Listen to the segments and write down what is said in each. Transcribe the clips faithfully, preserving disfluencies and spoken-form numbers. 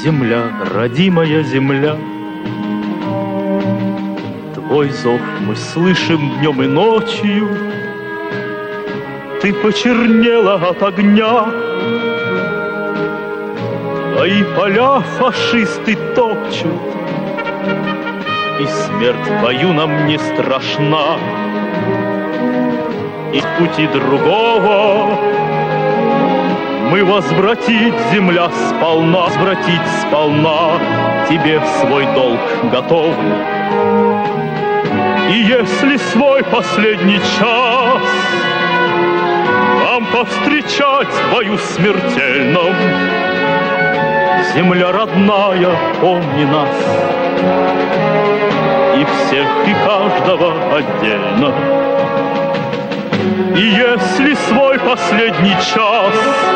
Земля, родимая земля, твой зов мы слышим днем и ночью. Ты почернела от огня, твои поля фашисты топчут, и смерть твою нам не страшна. И пути другого мы возвратить, земля, сполна, возвратить сполна тебе свой долг готовы. И если свой последний час нам повстречать в бою смертельном, земля родная, помни нас, и всех, и каждого отдельно. И если свой последний час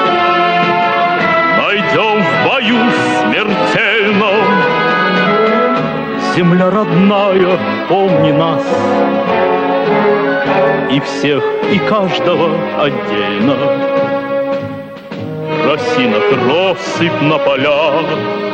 найдем в бою смертельном, земля родная, помни нас, и всех, и каждого отдельно. Росинок россыпь на полях,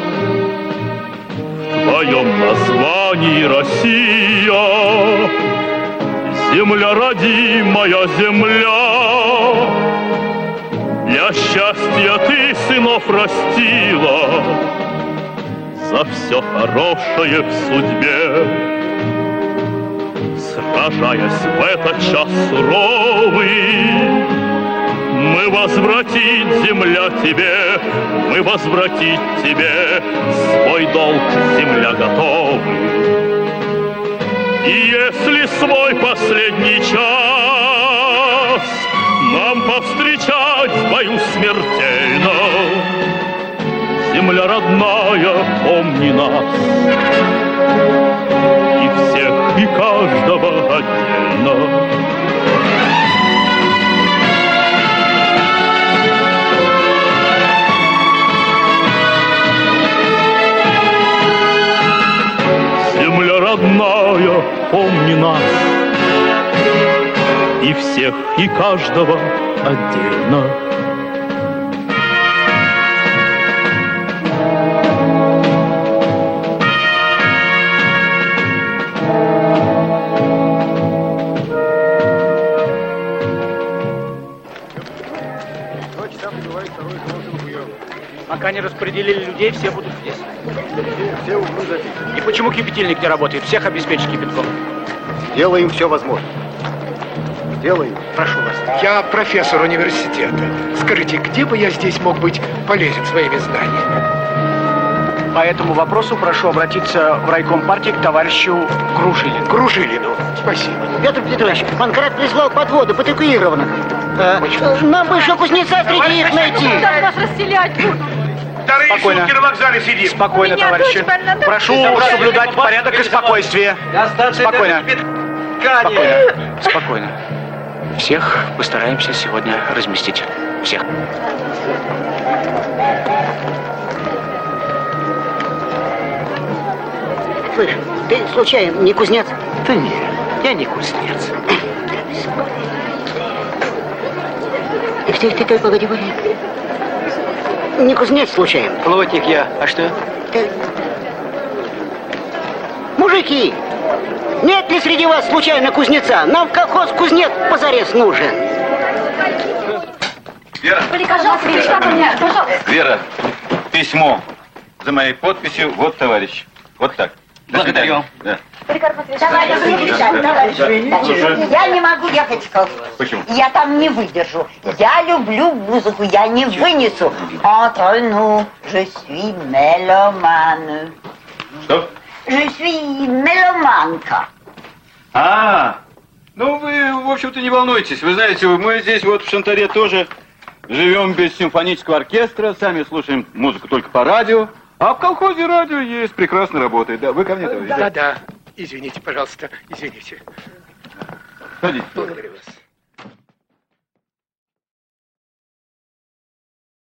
в твоем названии Россия, земля родимая земля. Для счастья ты сынов растила, за все хорошее в судьбе. Сражаясь в этот час суровый, мы возвратить, земля, тебе, мы возвратить тебе свой долг, земля, готовы. И если свой последний час нам повстречать в бою смертельном, земля родная, помни нас, и всех, и каждого отдельно. Земля родная, помни нас, и всех, и каждого отдельно. Пока не распределили людей, все будут здесь. Все углы забиты. И почему кипятильник не работает? Всех обеспечить кипятком. Делаем все возможное. Делаем. Прошу вас. Я профессор университета. Скажите, где бы я здесь мог быть полезен своими знаниями? По этому вопросу прошу обратиться в райком партии к товарищу Гружилину. Гружилину. Спасибо. Петр Петрович, Панкрат прислал подводы по эвакуированных. Э, нам бы еще кузнеца среди их найти. Куда нас расселять будут? Вторые Спокойно. сутки на вокзале сидим. Спокойно, Меня товарищи. тоже Прошу соблюдать порядок и спокойствие. Спокойно. Спокойно. Спокойно. Всех постараемся сегодня разместить. Всех. Слышь, ты случайно не кузнец? Да нет, я не кузнец. Ты, ты, ты, погоди, погоди. Не кузнец случайно? Плотник я. А что? Ты... Мужики, нет ли среди вас случайно кузнеца? Нам в колхоз кузнец позарез нужен. Вера. Пожалуйста, Вера, меня, пожалуйста. Вера, письмо за моей подписью. Вот, товарищ. Вот так. Благодарю. Да. Давай, я не могу ехать в колхоз. Почему? Я там не выдержу. Я люблю музыку, я не вынесу. Entre nous, je suis mélomane. Что? Je suis меломанка. А, ну вы, в общем-то, не волнуйтесь. Вы знаете, мы здесь вот в Шантаре тоже живем без симфонического оркестра, сами слушаем музыку только по радио. А в колхозе радио есть, прекрасно работает. Да, вы ко мне, товарищ? Да, да. Извините, пожалуйста, извините. Садитесь. Благодарю вас.